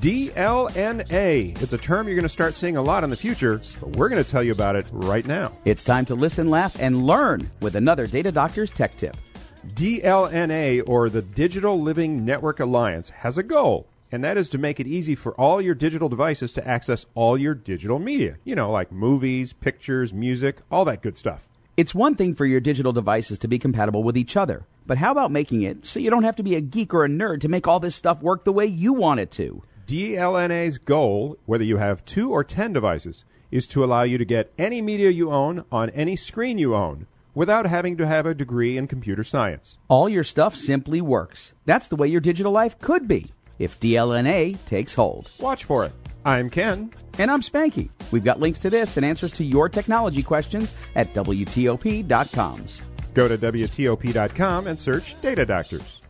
DLNA. It's a term you're going to start seeing a lot in the future, but we're going to tell you about it right now. It's time to listen, laugh, and learn with another Data Doctor's Tech Tip. DLNA, or the Digital Living Network Alliance, has a goal, and that is to make it easy for all your digital devices to access all your digital media. You know, like movies, pictures, music, all that good stuff. It's one thing for your digital devices to be compatible with each other, but how about making it so you don't have to be a geek or a nerd to make all this stuff work the way you want it to? DLNA's goal, whether you have 2 or 10 devices, is to allow you to get any media you own on any screen you own without having to have a degree in computer science. All your stuff simply works. That's the way your digital life could be if DLNA takes hold. Watch for it. I'm Ken. And I'm Spanky. We've got links to this and answers to your technology questions at WTOP.com. Go to WTOP.com and search Data Doctors.